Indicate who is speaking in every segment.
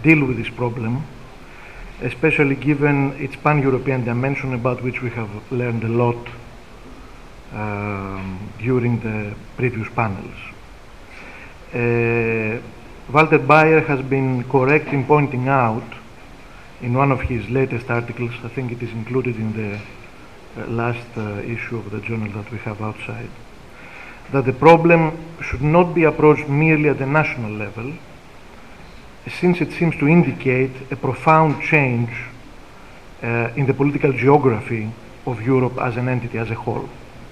Speaker 1: deal with this problem, especially given its pan-European dimension, about which we have learned a lot during the previous panels. Walter Bayer has been correct in pointing out in one of his latest articles, I think it is included in the last issue of the journal that we have outside, that the problem should not be approached merely at the national level, since it seems to indicate a profound change in the political geography of Europe as an entity, as a whole.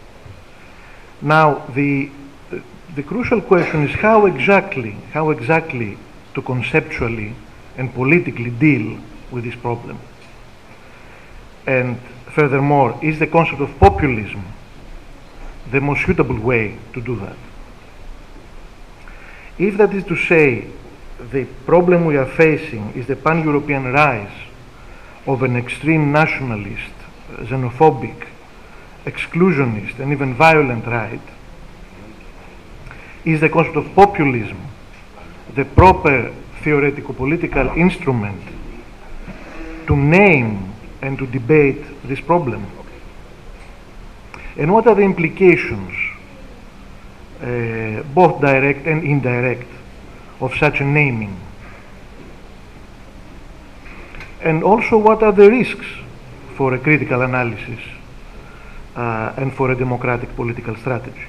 Speaker 1: Now, the crucial question is how exactly to conceptually and politically deal with this problem. And furthermore, is the concept of populism the most suitable way to do that? If that is to say, the problem we are facing is the pan-European rise of an extreme nationalist, xenophobic, exclusionist, and even violent right, is the concept of populism the proper theoretical-political instrument to name and to debate this problem? And what are the implications, both direct and indirect, of such a naming? And also, what are the risks for a critical analysis and for a democratic political strategy?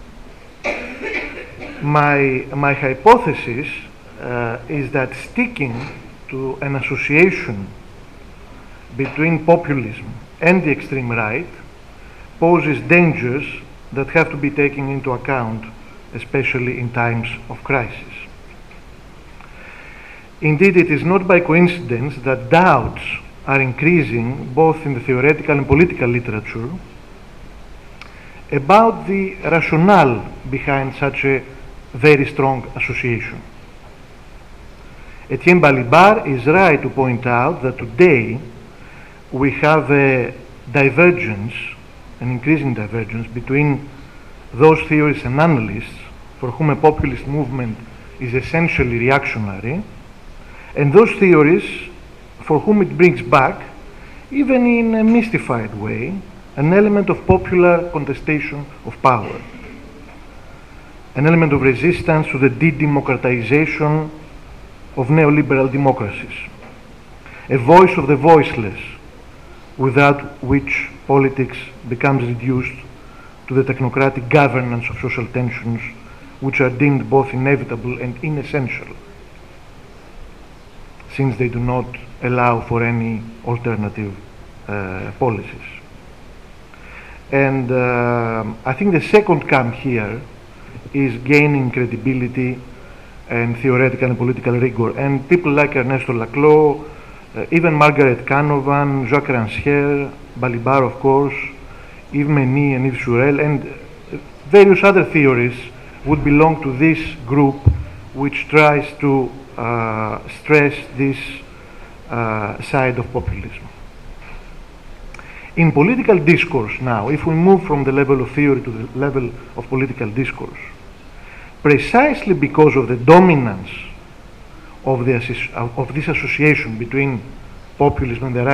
Speaker 1: My hypothesis is that sticking to an association between populism and the extreme right poses dangers that have to be taken into account, especially in times of crisis. Indeed, it is not by coincidence that doubts are increasing both in the theoretical and political literature about the rationale behind such a very strong association. Etienne Balibar is right to point out that today we have a divergence, an increasing divergence between those theorists and analysts for whom a populist movement is essentially reactionary, and those theorists for whom it brings back, even in a mystified way, an element of popular contestation of power, an element of resistance to the de-democratization of neoliberal democracies, a voice of the voiceless, without which politics becomes reduced to the technocratic governance of social tensions, which are deemed both inevitable and inessential, since they do not allow for any alternative policies. And I think the second camp here is gaining credibility and theoretical and political rigor. And people like Ernesto Laclau, even Margaret Canavan, Jacques Rancière, Balibar, of course, Yves Meny and Yves Sorel, and various other theories would belong to this group which tries to stress this side of populism. In political discourse now, if we move from the level of theory to the level of political discourse, precisely because of the dominance of this association between populism and the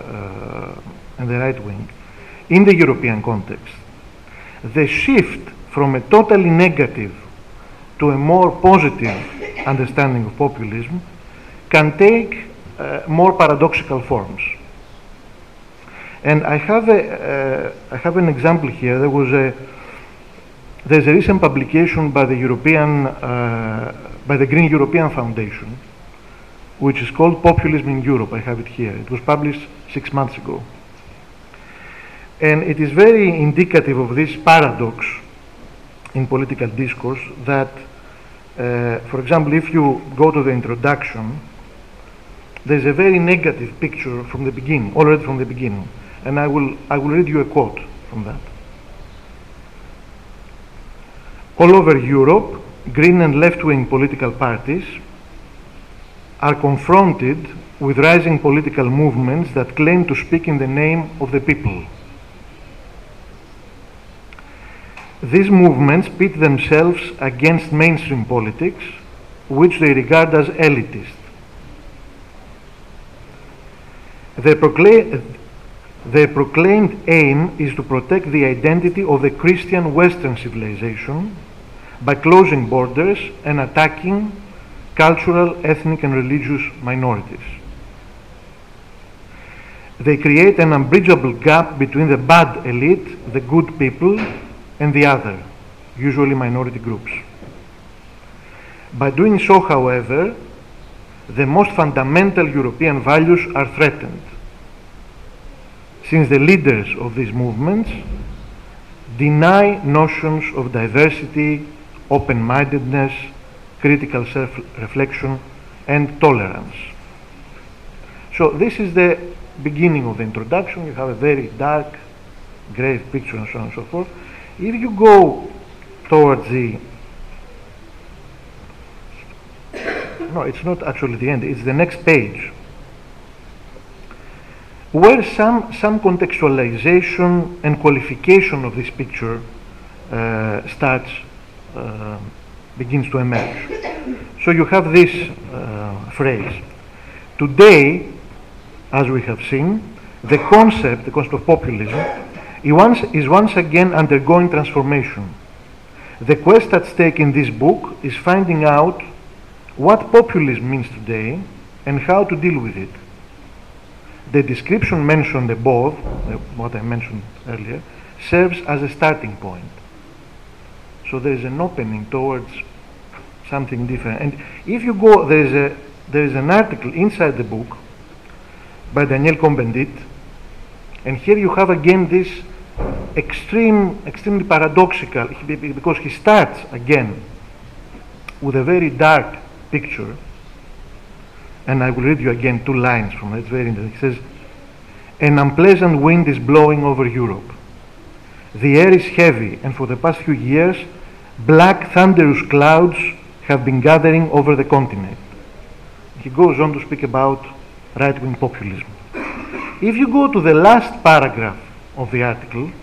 Speaker 1: right wing in the European context, the shift from a totally negative to a more positive understanding of populism can take more paradoxical forms. And I have an example here. There's a recent publication by the Green European Foundation, which is called Populism in Europe. I have it here. It was published 6 months ago. And it is very indicative of this paradox in political discourse that, for example, if you go to the introduction, there's a very negative picture from the beginning, already from the beginning. And I will read you a quote from that. All over Europe, green and left-wing political parties are confronted with rising political movements that claim to speak in the name of the people. These movements pit themselves against mainstream politics, which they regard as elitist. Their, their proclaimed aim is to protect the identity of the Christian Western civilization by closing borders and attacking cultural, ethnic, and religious minorities. They create an unbridgeable gap between the bad elite, the good people, and the other, usually minority groups. By doing so, however, the most fundamental European values are threatened, since the leaders of these movements deny notions of diversity, open-mindedness, critical self-reflection, and tolerance. So this is the beginning of the introduction. You have a very dark, grave picture and so on and so forth. If you go towards the... No, it's not actually the end, it's the next page, where some contextualization and qualification of this picture begins to emerge. So you have this phrase. Today, as we have seen, the concept of populism is once again undergoing transformation. The quest at stake in this book is finding out what populism means today and how to deal with it. The description mentioned above, what I mentioned earlier, serves as a starting point. So there is an opening towards something different. And if you go, there is an article inside the book by Daniel Cohn-Bendit, and here you have again this extremely paradoxical, because he starts again with a very dark picture, and I will read you again 2 lines from it. It's very interesting. He says, "An unpleasant wind is blowing over Europe. The air is heavy, and for the past few years, black thunderous clouds have been gathering over the continent." He goes on to speak about right-wing populism. If you go to the last paragraph of the article,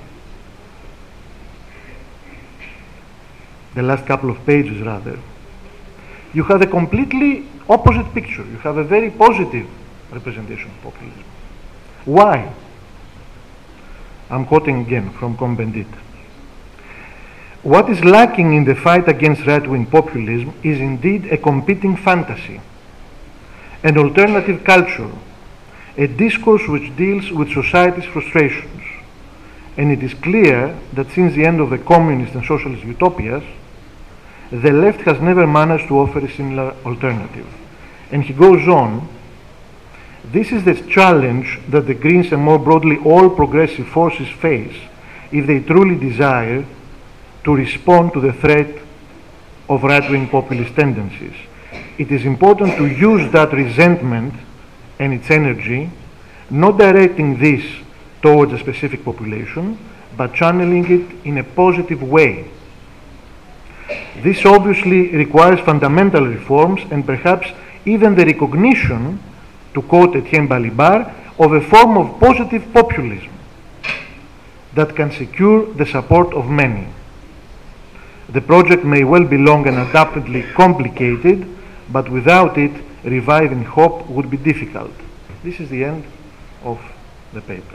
Speaker 1: the last couple of pages rather, you have a completely opposite picture. You have a very positive representation of populism. Why? I'm quoting again from Cohn-Bendit. "What is lacking in the fight against right-wing populism is indeed a competing fantasy, an alternative culture, a discourse which deals with society's frustrations. And it is clear that since the end of the communist and socialist utopias, the left has never managed to offer a similar alternative." And he goes on, "This is the challenge that the Greens and more broadly all progressive forces face if they truly desire to respond to the threat of right-wing populist tendencies. It is important to use that resentment and its energy, not directing this towards a specific population, but channeling it in a positive way. This obviously requires fundamental reforms and perhaps even the recognition, to quote Etienne Balibar, of a form of positive populism that can secure the support of many. The project may well be long and undoubtedly complicated, but without it, reviving hope would be difficult." This is the end of the paper.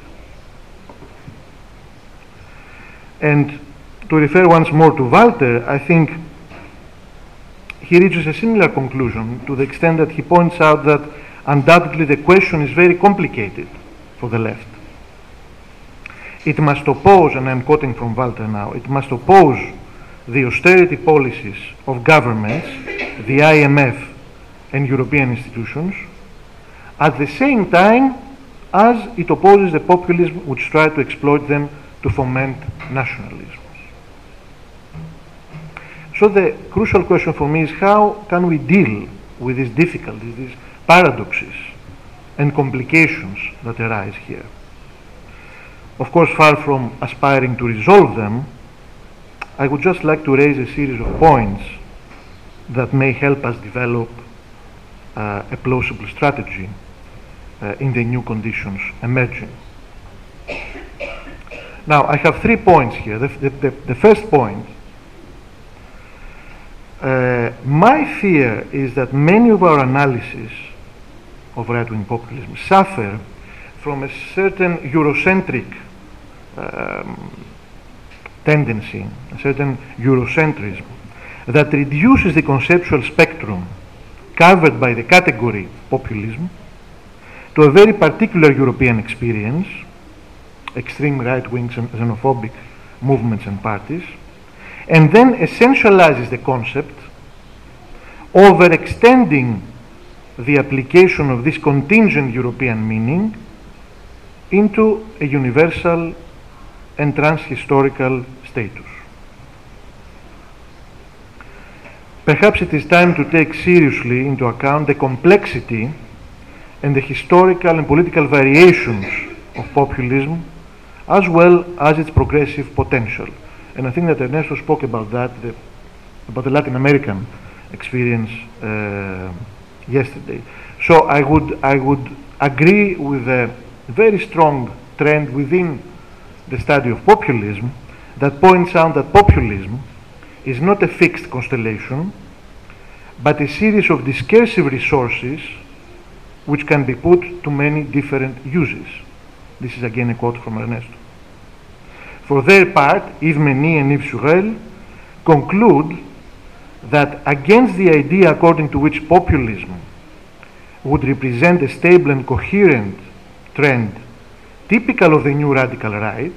Speaker 1: And to refer once more to Walter, I think he reaches a similar conclusion to the extent that he points out that undoubtedly the question is very complicated for the left. It must oppose, and I'm quoting from Walter now, it must oppose the austerity policies of governments, the IMF and European institutions, at the same time as it opposes the populism which try to exploit them to foment nationalism. So the crucial question for me is how can we deal with these difficulties, these paradoxes and complications that arise here? Of course, far from aspiring to resolve them, I would just like to raise a series of points that may help us develop a plausible strategy in the new conditions emerging. Now, I have 3 points here. The first point, my fear is that many of our analyses of right-wing populism suffer from a certain Eurocentric tendency, a certain Eurocentrism, that reduces the conceptual spectrum covered by the category populism to a very particular European experience, extreme right-wing xenophobic movements and parties, and then essentializes the concept, overextending the application of this contingent European meaning into a universal and transhistorical status. Perhaps it is time to take seriously into account the complexity and the historical and political variations of populism, as well as its progressive potential. And I think that Ernesto spoke about that, about the Latin American experience yesterday. So I would agree with a very strong trend within the study of populism that points out that populism is not a fixed constellation, but a series of discursive resources which can be put to many different uses. This is again a quote from Ernesto. For their part, Yves Meny and Yves Surel conclude that against the idea according to which populism would represent a stable and coherent trend typical of the new radical right,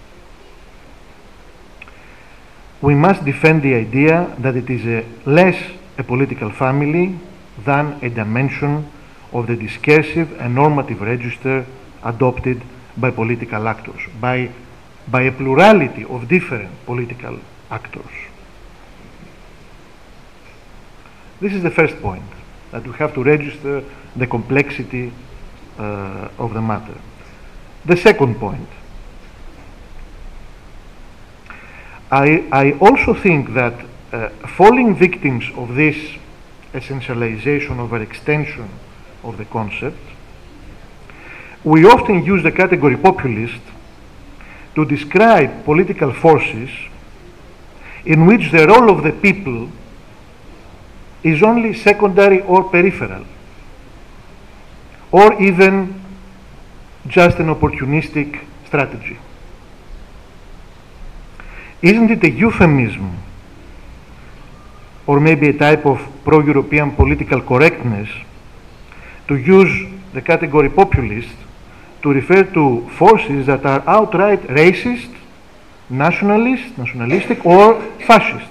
Speaker 1: we must defend the idea that it is less a political family than a dimension of the discursive and normative register adopted by political actors, by a plurality of different political actors. This is the first point, that we have to register the complexity of the matter. The second point, I also think that falling victims of this essentialization over extension of the concept, we often use the category populist to describe political forces in which the role of the people is only secondary or peripheral, or even just an opportunistic strategy. Isn't it a euphemism, or maybe a type of pro-European political correctness, to use the category populist to refer to forces that are outright racist, nationalistic, or fascist?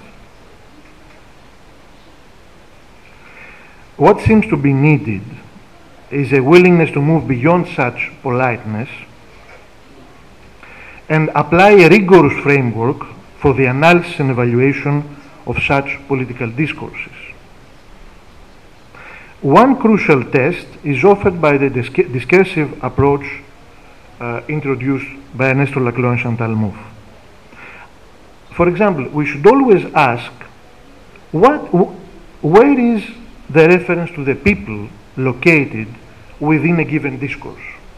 Speaker 1: What seems to be needed is a willingness to move beyond such politeness and apply a rigorous framework for the analysis and evaluation of such political discourses. One crucial test is offered by the discursive approach introduced by Ernesto Laclau and Chantal Mouffe. For example, we should always ask, where is the reference to the people located within a given discourse?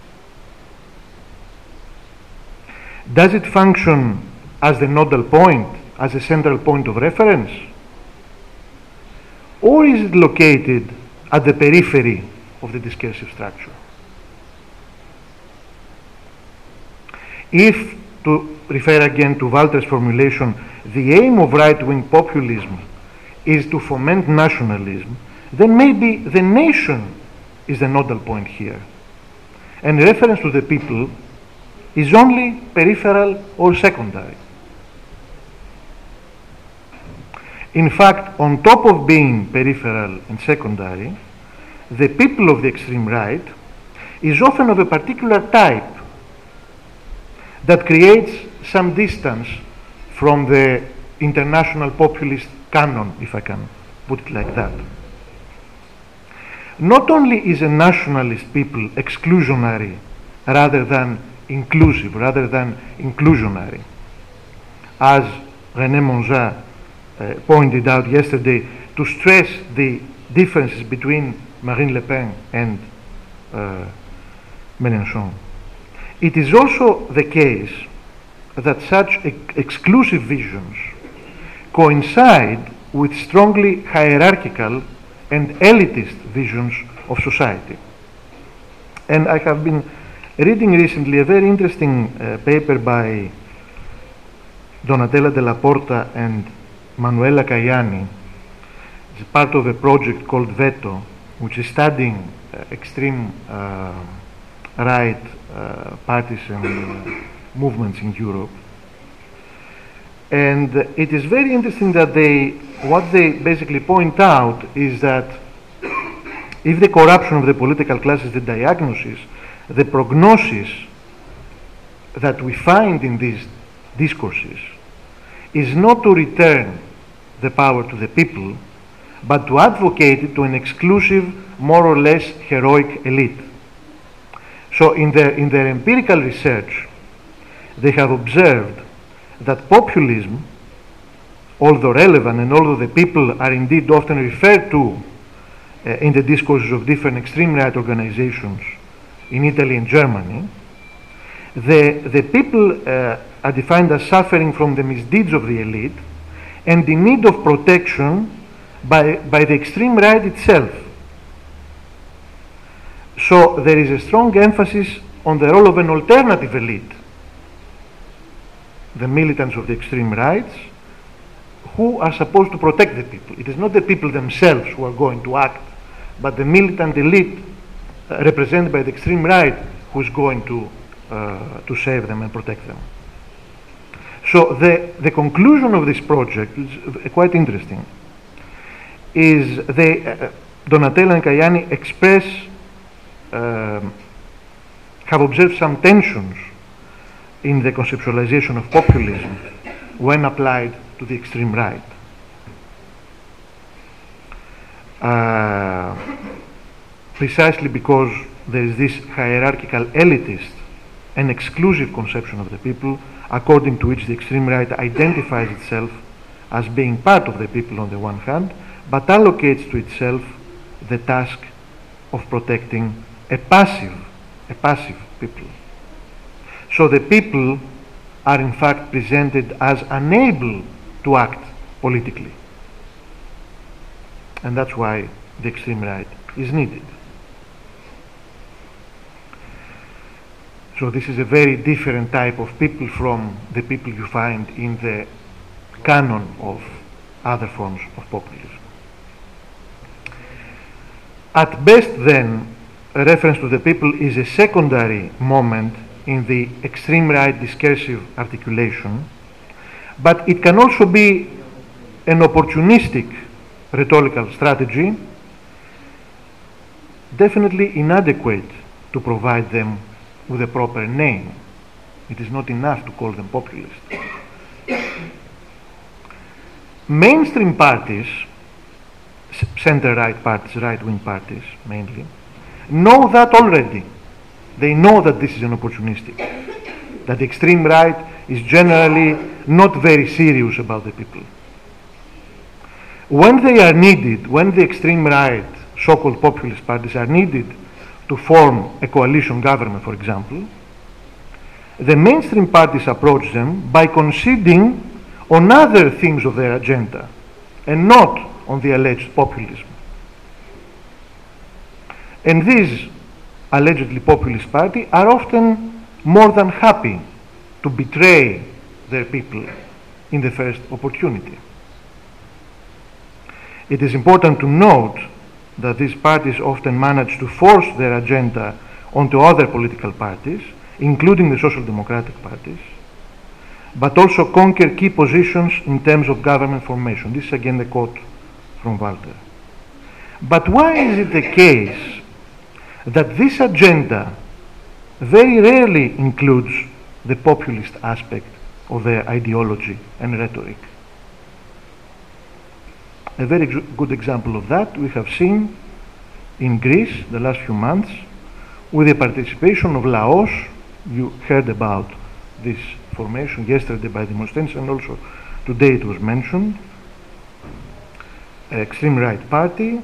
Speaker 1: Does it function as the nodal point, as a central point of reference? Or is it located at the periphery of the discursive structure? If, to refer again to Walter's formulation, the aim of right-wing populism is to foment nationalism, then maybe the nation is the nodal point here, and reference to the people is only peripheral or secondary. In fact, on top of being peripheral and secondary, the people of the extreme right is often of a particular type that creates some distance from the international populist canon, if I can put it like that. Not only is a nationalist people exclusionary rather than inclusive, rather than inclusionary, as René Monjat pointed out yesterday, to stress the differences between Marine Le Pen and Mélenchon. It is also the case that such exclusive visions coincide with strongly hierarchical and elitist visions of society. And I have been reading recently a very interesting paper by Donatella Della Porta and Manuela Caiani. It's part of a project called VETO, which is studying extreme right parties and movements in Europe. And it is very interesting that what they basically point out is that if the corruption of the political class is the diagnosis, the prognosis that we find in these discourses is not to return the power to the people, but to advocate it to an exclusive, more or less heroic elite. So in their empirical research, they have observed that populism, although relevant and although the people are indeed often referred to in the discourses of different extreme right organizations in Italy and Germany, the people are defined as suffering from the misdeeds of the elite and in need of protection by the extreme right itself. So there is a strong emphasis on the role of an alternative elite, the militants of the extreme rights, who are supposed to protect the people. It is not the people themselves who are going to act, but the militant elite represented by the extreme right who is going to save them and protect them. So the conclusion of this project is quite interesting. Is Donatella and Caiani express, have observed some tensions in the conceptualization of populism when applied to the extreme right. Precisely because there is this hierarchical elitist and exclusive conception of the people, according to which the extreme right identifies itself as being part of the people on the one hand, but allocates to itself the task of protecting a passive people. So the people are in fact presented as unable to act politically. And that's why the extreme right is needed. So this is a very different type of people from the people you find in the canon of other forms of populism. At best then, a reference to the people is a secondary moment in the extreme right discursive articulation, but it can also be an opportunistic rhetorical strategy, definitely inadequate to provide them with a proper name. It is not enough to call them populist. Mainstream parties, center-right parties, right-wing parties mainly, know that already. They know that this is an opportunistic, that the extreme right is generally not very serious about the people. When they are needed, when the extreme right, so-called populist parties are needed to form a coalition government, for example, the mainstream parties approach them by conceding on other themes of their agenda and not on the alleged populism. And these allegedly populist parties are often more than happy to betray their people in the first opportunity. It is important to note that these parties often manage to force their agenda onto other political parties, including the social democratic parties, but also conquer key positions in terms of government formation. This is again the quote from Walter. But why is it the case that this agenda very rarely includes the populist aspect of their ideology and rhetoric? A very good example of that we have seen in Greece the last few months with the participation of Laos. You heard about this formation yesterday by Demosthenes, and also today it was mentioned. Extreme right party,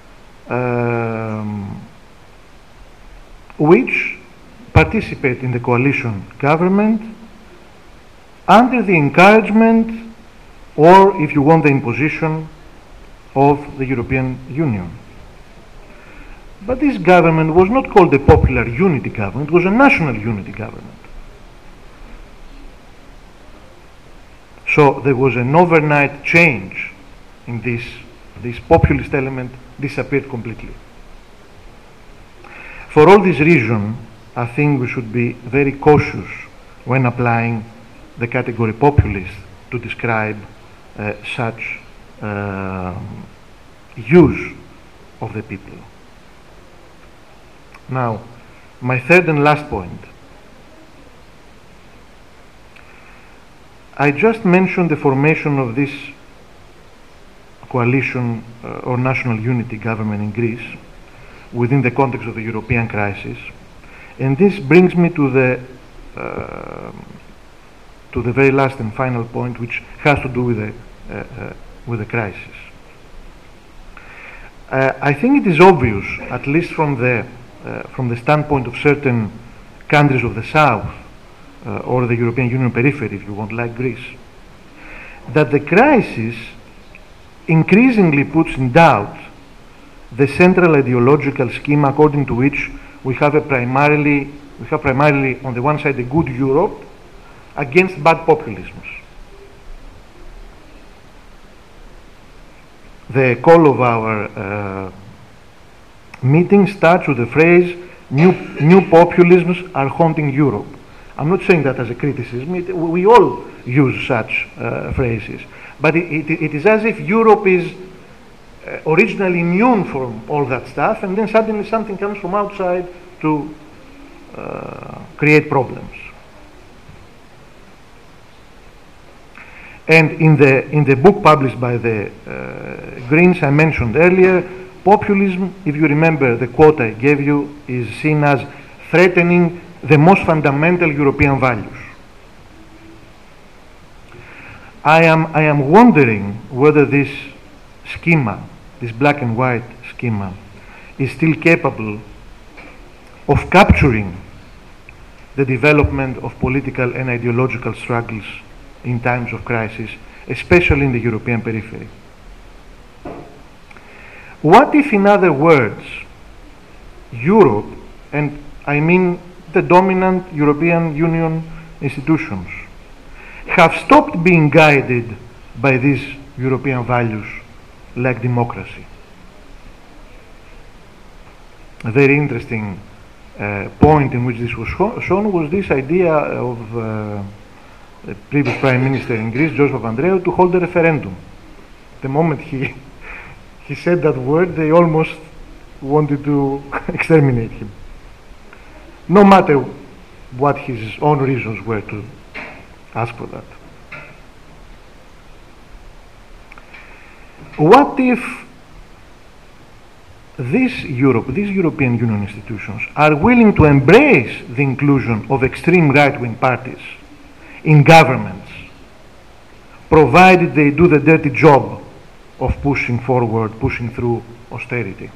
Speaker 1: which participate in the coalition government under the encouragement, or if you want, the imposition of the European Union. But this government was not called a popular unity government, it was a national unity government. So there was an overnight change in this populist element disappeared completely. For all this reason, I think we should be very cautious when applying the category populist to describe such use of the people. Now, my third and last point. I just mentioned the formation of this coalition or national unity government in Greece within the context of the European crisis, and this brings me to the very last and final point, which has to do with the crisis. I think it is obvious, at least from the standpoint of certain countries of the South or the European Union periphery, if you want, like Greece, that the crisis increasingly puts in doubt the central ideological scheme according to which we have primarily on the one side a good Europe against bad populisms. The call of our meeting starts with the phrase, new populisms are haunting Europe. I'm not saying that as a criticism, we all use such phrases, but it is as if Europe is originally immune from all that stuff, and then suddenly something comes from outside to create problems. And in the book published by the Greens I mentioned earlier, populism, if you remember the quote I gave you, is seen as threatening the most fundamental European values. I am wondering whether this schema, this black and white schema, is still capable of capturing the development of political and ideological struggles in times of crisis, especially in the European periphery. What if, in other words, Europe, and I mean the dominant European Union institutions, have stopped being guided by these European values like democracy? A very interesting point in which this was shown was this idea of the previous Prime Minister in Greece, George Papandreou, to hold a referendum. The moment he said that word, they almost wanted to exterminate him, no matter what his own reasons were to ask for that. What if this Europe, these European Union institutions, are willing to embrace the inclusion of extreme right-wing parties in governments, provided they do the dirty job of pushing forward, pushing through austerity?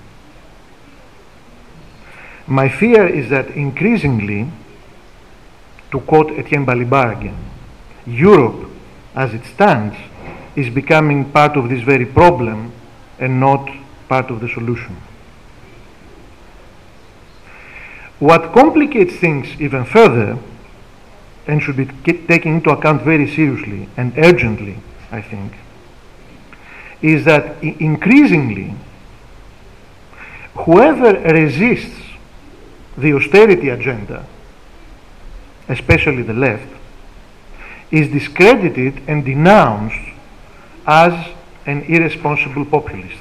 Speaker 1: My fear is that increasingly, to quote Etienne Balibar again, Europe, as it stands, is becoming part of this very problem and not part of the solution. What complicates things even further, and should be taken into account very seriously and urgently, I think, is that increasingly, whoever resists the austerity agenda, especially the left, is discredited and denounced as an irresponsible populist.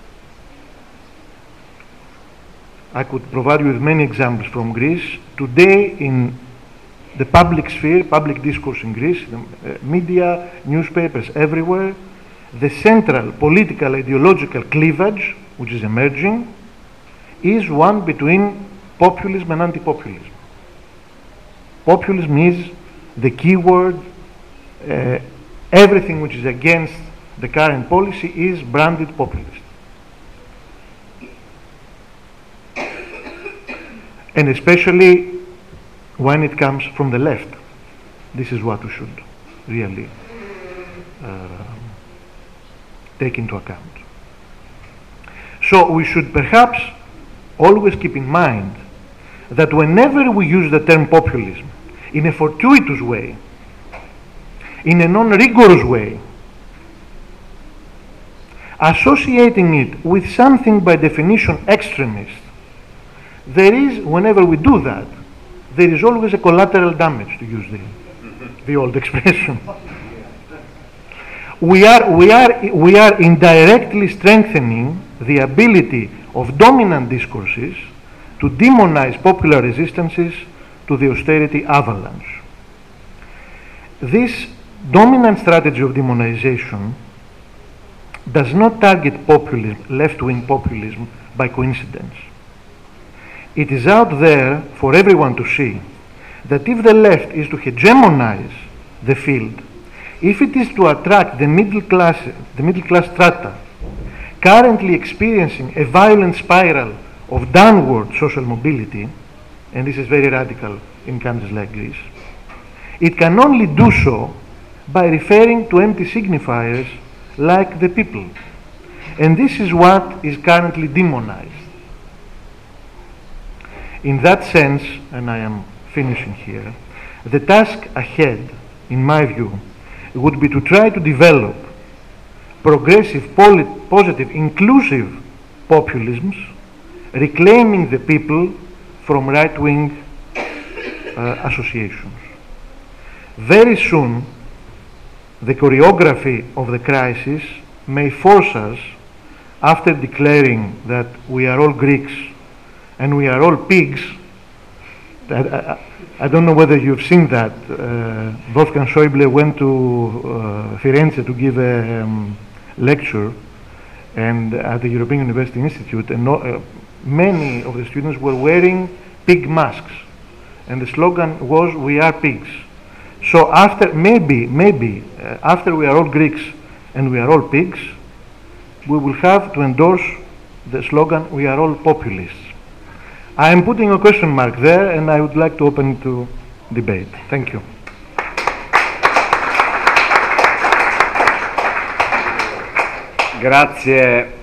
Speaker 1: I could provide you with many examples from Greece. Today, in the public sphere, public discourse in Greece, the media, newspapers, everywhere, the central political ideological cleavage, which is emerging, is one between populism and anti-populism. Populism is the key word. Everything which is against the current policy is branded populist. And especially when it comes from the left. This is what we should really take into account. So we should perhaps always keep in mind that whenever we use the term populism in a fortuitous way, in a non-rigorous way, associating it with something by definition extremist, there is, whenever we do that, there is always a collateral damage, to use the old expression. We are indirectly strengthening the ability of dominant discourses to demonize popular resistances to the austerity avalanche. This dominant strategy of demonization does not target populism, left-wing populism, by coincidence. It is out there for everyone to see that if the left is to hegemonize the field, if it is to attract the middle class strata currently experiencing a violent spiral of downward social mobility, and this is very radical in countries like Greece, it can only do so by referring to empty signifiers like the people. And this is what is currently demonized. In that sense, and I am finishing here, the task ahead, in my view, would be to try to develop progressive, positive, inclusive populisms, reclaiming the people from right-wing associations. Very soon, the choreography of the crisis may force us, after declaring that we are all Greeks and we are all pigs. I don't know whether you've seen that. Wolfgang Schäuble went to Firenze to give a lecture and at the European University Institute, and many of the students were wearing pig masks, and the slogan was, "We are pigs." So after, maybe, after we are all Greeks and we are all pigs, we will have to endorse the slogan, "We are all populists." I am putting a question mark there, and I would like to open to debate. Thank you.
Speaker 2: Grazie